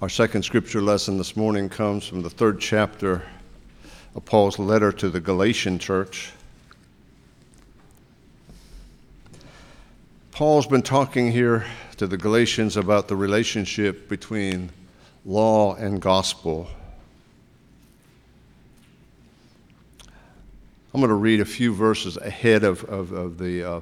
Our second scripture lesson this morning comes from the third chapter of Paul's letter to the Galatian church. Paul's been talking here to the Galatians about the relationship between law and gospel. I'm going to read a few verses ahead of the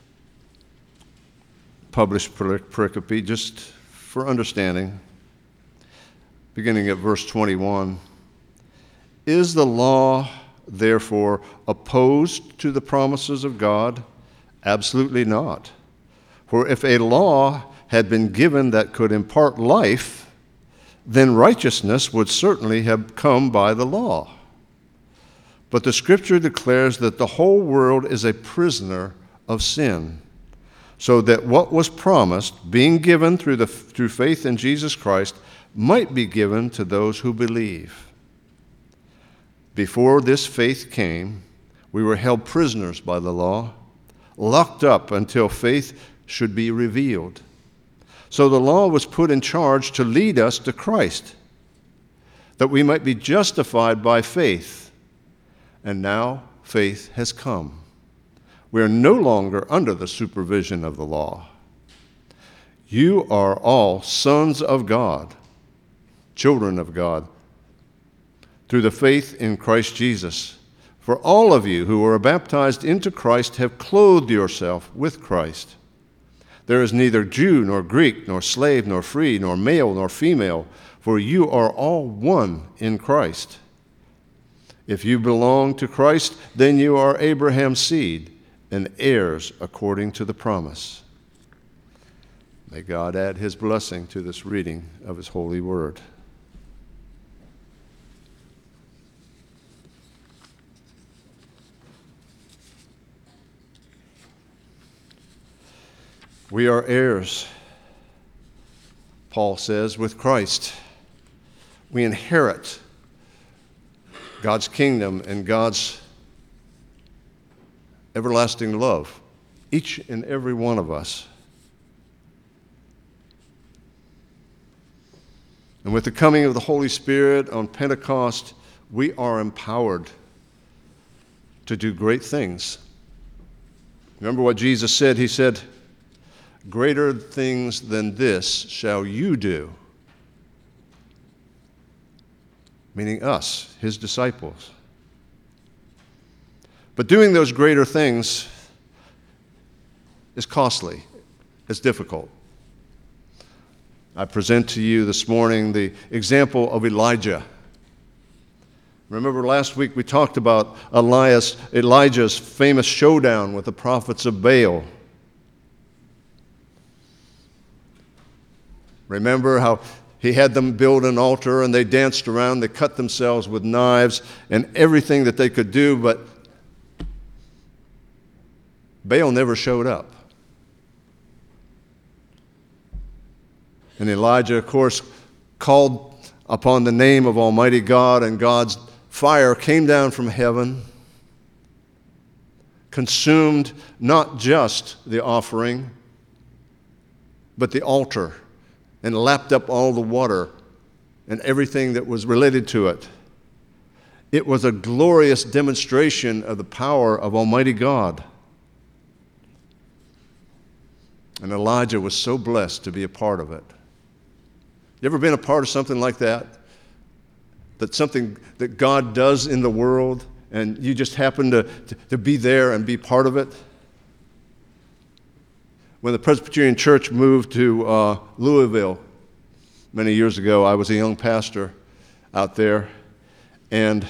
published pericope, just for understanding. Beginning at verse 21. Is the law, therefore, opposed to the promises of God? Absolutely not. For if a law had been given that could impart life, then righteousness would certainly have come by the law. But the Scripture declares that the whole world is a prisoner of sin, so that what was promised, being given through faith in Jesus Christ, might be given to those who believe. Before this faith came, we were held prisoners by the law, locked up until faith should be revealed. So the law was put in charge to lead us to Christ, that we might be justified by faith. And now faith has come. We are no longer under the supervision of the law. You are all sons of God, children of God, through the faith in Christ Jesus. For all of you who are baptized into Christ have clothed yourself with Christ. There is neither Jew nor Greek, nor slave nor free, nor male nor female, for you are all one in Christ. If you belong to Christ, then you are Abraham's seed and heirs according to the promise. May God add his blessing to this reading of his holy word. We are heirs, Paul says, with Christ. We inherit God's kingdom and God's everlasting love, each and every one of us. And with the coming of the Holy Spirit on Pentecost, we are empowered to do great things. Remember what Jesus said? He said, "Greater things than this shall you do," meaning us, his disciples. But doing those greater things is costly. It's difficult. I present to you this morning the example of Elijah. Remember last week we talked about Elijah's famous showdown with the prophets of Baal. Remember how he had them build an altar and they danced around, they cut themselves with knives and everything that they could do, but Baal never showed up. And Elijah, of course, called upon the name of Almighty God, and God's fire came down from heaven, consumed not just the offering, but the altar, and lapped up all the water and everything that was related to it. It was a glorious demonstration of the power of Almighty God. And Elijah was so blessed to be a part of it. You ever been a part of something like that? That's something that God does in the world, and you just happen to be there and be part of it? When the Presbyterian Church moved to Louisville many years ago, I was a young pastor out there, and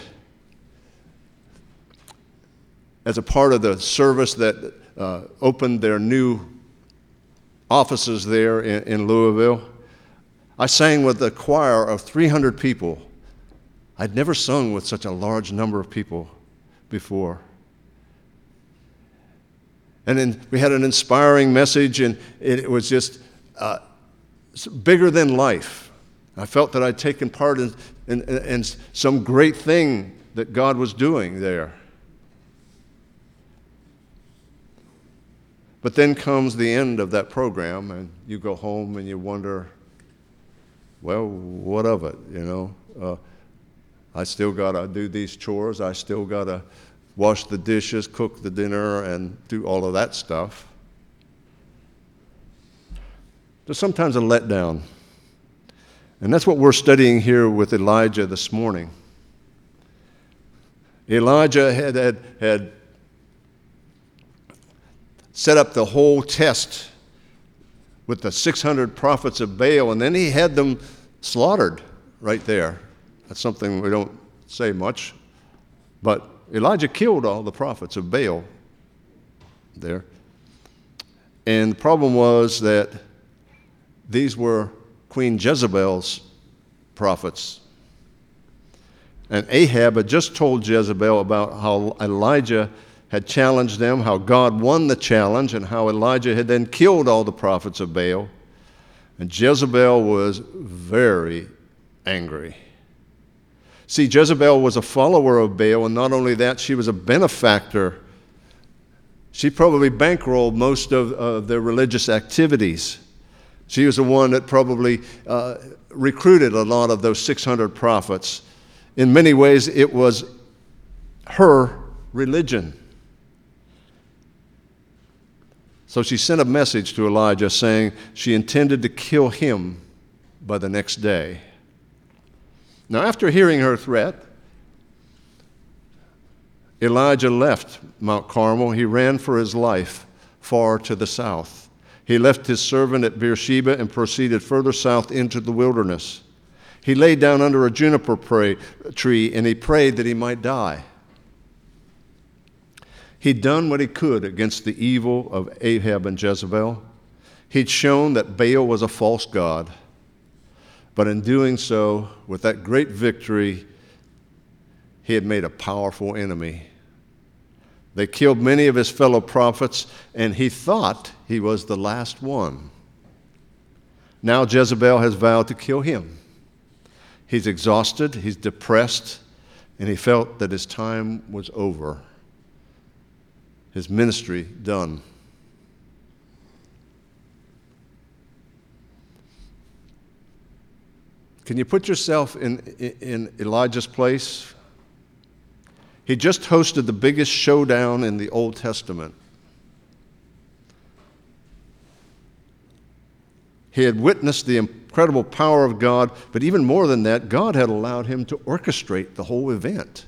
as a part of the service that opened their new offices there in Louisville, I sang with a choir of 300 people. I'd never sung with such a large number of people before. And then we had an inspiring message, and it was just bigger than life. I felt that I'd taken part in some great thing that God was doing there. But then comes the end of that program, and you go home and you wonder, Well, what of it, I still got to do these chores. I still got to wash the dishes, cook the dinner, and do all of that stuff. There's sometimes a letdown. And that's what we're studying here with Elijah this morning. Elijah had set up the whole test with the 600 prophets of Baal, and then he had them slaughtered right there. That's something we don't say much, but Elijah killed all the prophets of Baal there. And the problem was that these were Queen Jezebel's prophets. And Ahab had just told Jezebel about how Elijah had challenged them, how God won the challenge, and how Elijah had then killed all the prophets of Baal. And Jezebel was very angry. See, Jezebel was a follower of Baal, and not only that, she was a benefactor. She probably bankrolled most of their religious activities. She was the one that probably recruited a lot of those 600 prophets. In many ways, it was her religion. So she sent a message to Elijah saying she intended to kill him by the next day. Now, after hearing her threat, Elijah left Mount Carmel. He ran for his life far to the south. He left his servant at Beersheba and proceeded further south into the wilderness. He lay down under a juniper tree and he prayed that he might die. He'd done what he could against the evil of Ahab and Jezebel. He'd shown that Baal was a false god. But in doing so, with that great victory, he had made a powerful enemy. They killed many of his fellow prophets, and he thought he was the last one. Now Jezebel has vowed to kill him. He's exhausted, he's depressed, and he felt that his time was over. His ministry done. Can you put yourself in Elijah's place? He just hosted the biggest showdown in the Old Testament. He had witnessed the incredible power of God, but even more than that, God had allowed him to orchestrate the whole event.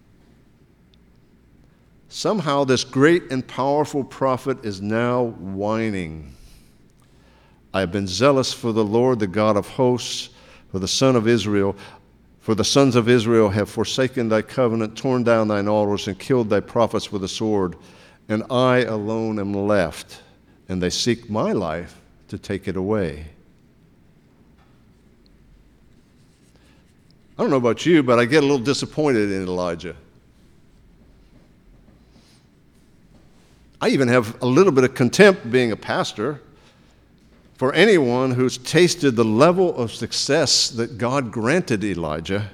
Somehow this great and powerful prophet is now whining. I have been zealous for the Lord, the God of hosts, for the sons of Israel have forsaken thy covenant, torn down thine altars, and killed thy prophets with a sword. And I alone am left, and they seek my life to take it away. I don't know about you, but I get a little disappointed in Elijah. I even have a little bit of contempt being a pastor for anyone who's tasted the level of success that God granted Elijah.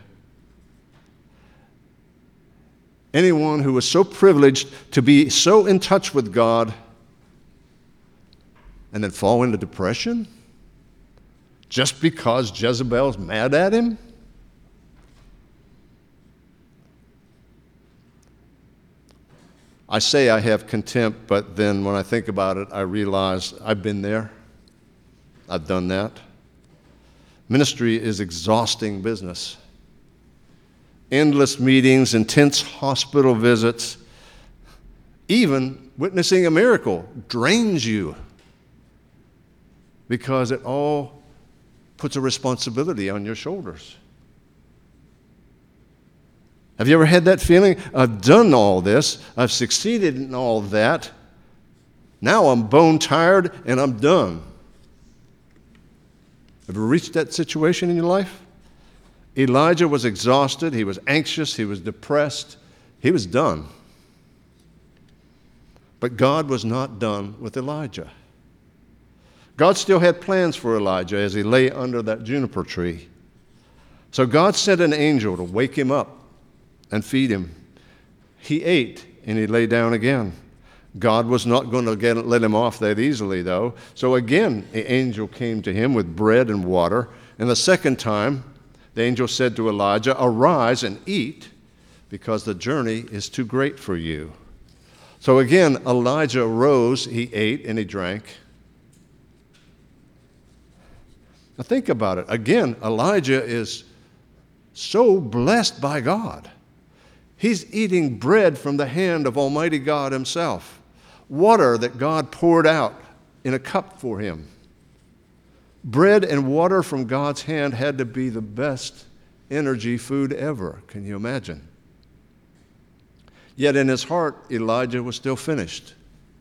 Anyone who was so privileged to be so in touch with God and then fall into depression just because Jezebel's mad at him? I say I have contempt, but then when I think about it, I realize I've been there. I've done that. Ministry is exhausting business. Endless meetings, intense hospital visits, even witnessing a miracle drains you because it all puts a responsibility on your shoulders. Have you ever had that feeling? I've done all this. I've succeeded in all that. Now I'm bone tired and I'm done. Have you reached that situation in your life? Elijah was exhausted. He was anxious. He was depressed. He was done. But God was not done with Elijah. God still had plans for Elijah as he lay under that juniper tree. So God sent an angel to wake him up and feed him. He ate and he lay down again. God was not going to let him off that easily, though. So again, the angel came to him with bread and water, And the second time, the angel said to Elijah, "Arise and eat, because the journey is too great for you." So again, Elijah arose, he ate, and he drank. Now think about it. Again, Elijah is so blessed by God. He's eating bread from the hand of Almighty God himself, water that God poured out in a cup for him. Bread and water from God's hand had to be the best energy food ever. Can you imagine? Yet in his heart, Elijah was still finished.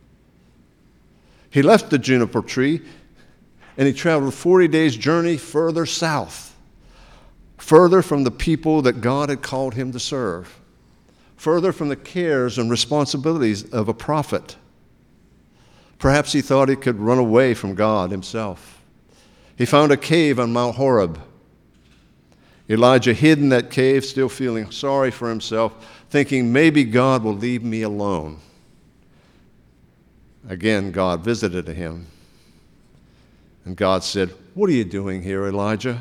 He left the juniper tree and he traveled 40 days' journey further south, further from the people that God had called him to serve, further from the cares and responsibilities of a prophet. Perhaps he thought he could run away from God himself. He found a cave on Mount Horeb. Elijah hid in that cave, still feeling sorry for himself, thinking maybe God will leave me alone. Again, God visited him. And God said, "What are you doing here, Elijah?"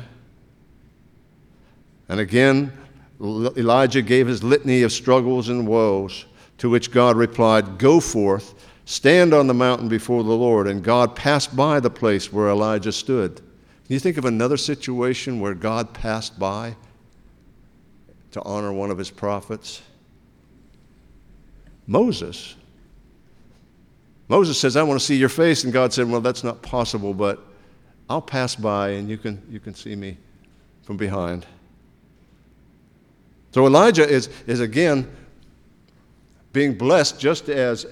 And again, Elijah gave his litany of struggles and woes, to which God replied, "Go forth, stand on the mountain before the Lord." And God passed by the place where Elijah stood. Can you think of another situation where God passed by to honor one of his prophets? Moses. Moses says, "I want to see your face." And God said, "Well, that's not possible, but I'll pass by and you can see me from behind." So Elijah is again being blessed just as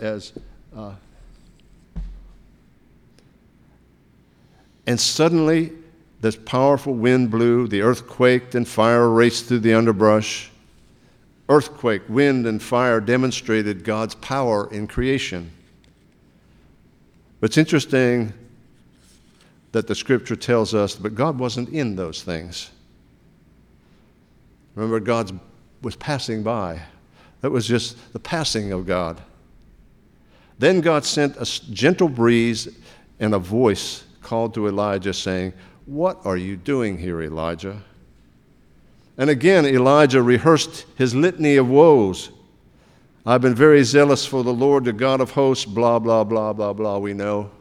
and suddenly this powerful wind blew, the earth quaked, and fire raced through the underbrush. Earthquake, wind, and fire demonstrated God's power in creation. But it's interesting that the scripture tells us, but God wasn't in those things. Remember, God was passing by. That was just the passing of God. Then God sent a gentle breeze, and a voice called to Elijah saying, "What are you doing here, Elijah?" And again, Elijah rehearsed his litany of woes. "I've been very zealous for the Lord, the God of hosts," blah, blah, blah, blah, blah, we know.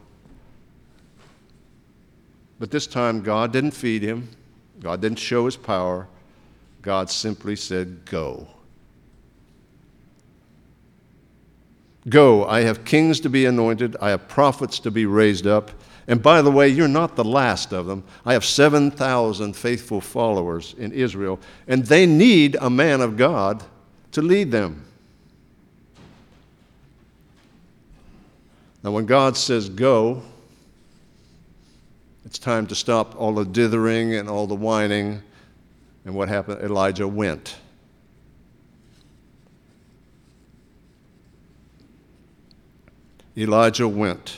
But this time, God didn't feed him. God didn't show his power. God simply said, "Go. Go, I have kings to be anointed. I have prophets to be raised up. And by the way, you're not the last of them. I have 7,000 faithful followers in Israel, and they need a man of God to lead them." Now, when God says go, it's time to stop all the dithering and all the whining. And what happened? Elijah went. Elijah went.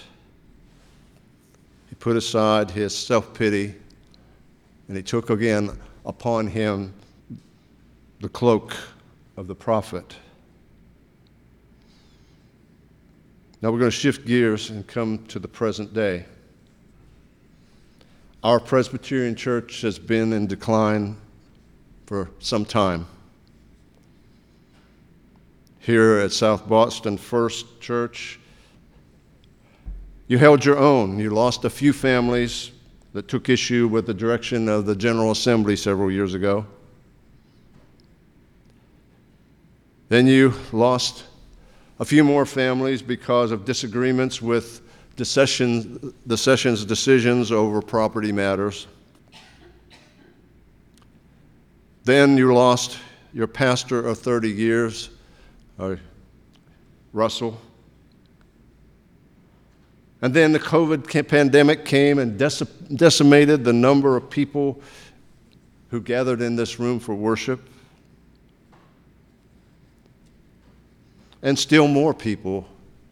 He put aside his self-pity, and he took again upon him the cloak of the prophet. Now we're going to shift gears and come to the present day. Our Presbyterian Church has been in decline for some time. Here at South Boston First Church, you held your own. You lost a few families that took issue with the direction of the General Assembly several years ago. Then you lost a few more families because of disagreements with the session's decisions over property matters. Then you lost your pastor of 30 years, Russell. And then the COVID pandemic came and decimated the number of people who gathered in this room for worship. And still more people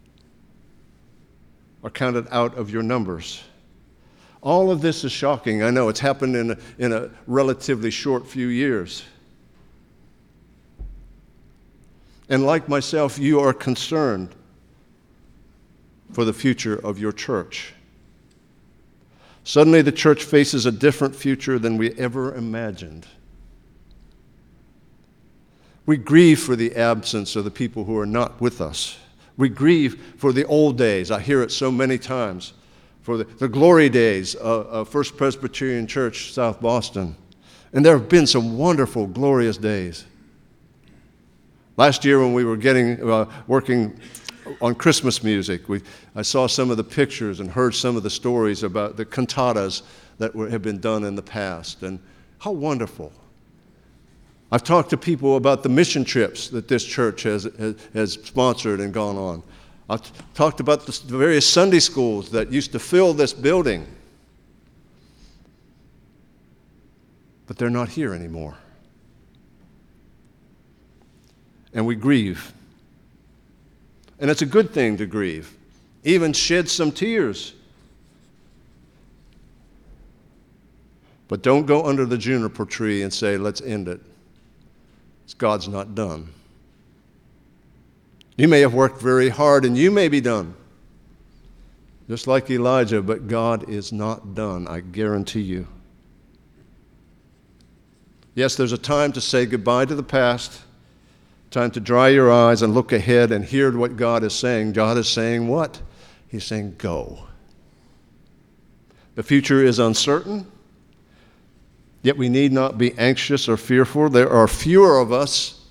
are counted out of your numbers. All of this is shocking. I know it's happened in a relatively short few years. And like myself, you are concerned for the future of your church. Suddenly the church faces a different future than we ever imagined. We grieve for the absence of the people who are not with us. We grieve for the old days. I hear it so many times. For the glory days of First Presbyterian Church, South Boston. And there have been some wonderful, glorious days. Last year when we were working on Christmas music, I saw some of the pictures and heard some of the stories about the cantatas that have been done in the past. And how wonderful. I've talked to people about the mission trips that this church has sponsored and gone on. I've talked about the various Sunday schools that used to fill this building. But they're not here anymore. And we grieve. And it's a good thing to grieve, even shed some tears. But don't go under the juniper tree and say, let's end it. God's not done. You may have worked very hard and you may be done, just like Elijah, but God is not done, I guarantee you. Yes, there's a time to say goodbye to the past, time to dry your eyes and look ahead and hear what God is saying. God is saying what? He's saying go. The future is uncertain. Yet we need not be anxious or fearful. There are fewer of us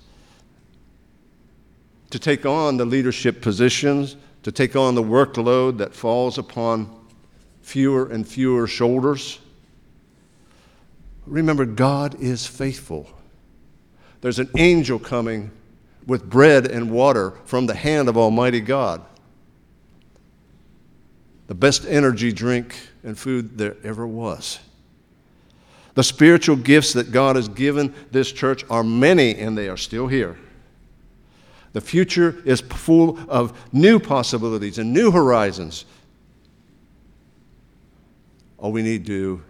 to take on the leadership positions, to take on the workload that falls upon fewer and fewer shoulders. Remember, God is faithful. There's an angel coming with bread and water from the hand of Almighty God. The best energy drink and food there ever was. The spiritual gifts that God has given this church are many, and they are still here. The future is full of new possibilities and new horizons. All we need to do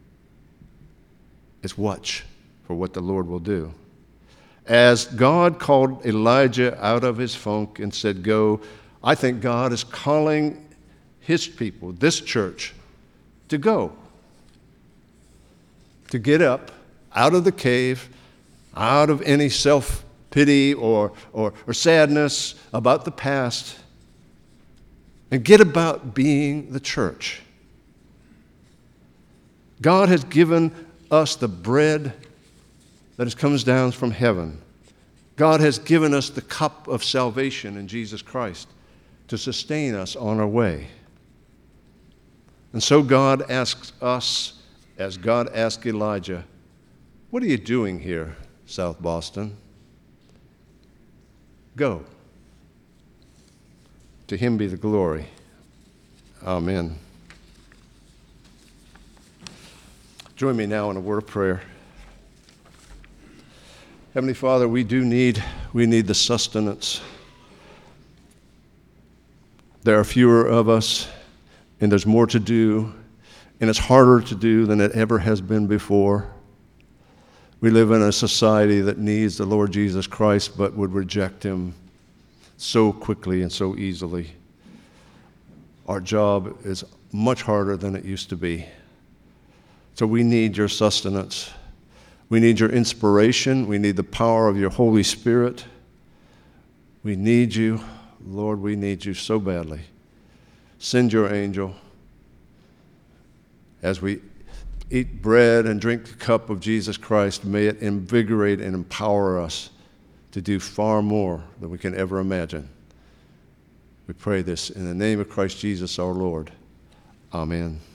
is watch for what the Lord will do. As God called Elijah out of his funk and said, go, I think God is calling his people, this church, to go. To get up out of the cave, out of any self-pity or sadness about the past, and get about being the church. God has given us the bread that comes down from heaven. God has given us the cup of salvation in Jesus Christ to sustain us on our way. And so God asks us, as God asked Elijah, what are you doing here, South Boston? Go. To him be the glory. Amen. Join me now in a word of prayer. Heavenly Father, we need the sustenance. There are fewer of us, and there's more to do. And it's harder to do than it ever has been before. We live in a society that needs the Lord Jesus Christ but would reject him so quickly and so easily. Our job is much harder than it used to be. So we need your sustenance. We need your inspiration. We need the power of your Holy Spirit. We need you. Lord, we need you so badly. Send your angel. As we eat bread and drink the cup of Jesus Christ, may it invigorate and empower us to do far more than we can ever imagine. We pray this in the name of Christ Jesus our Lord. Amen.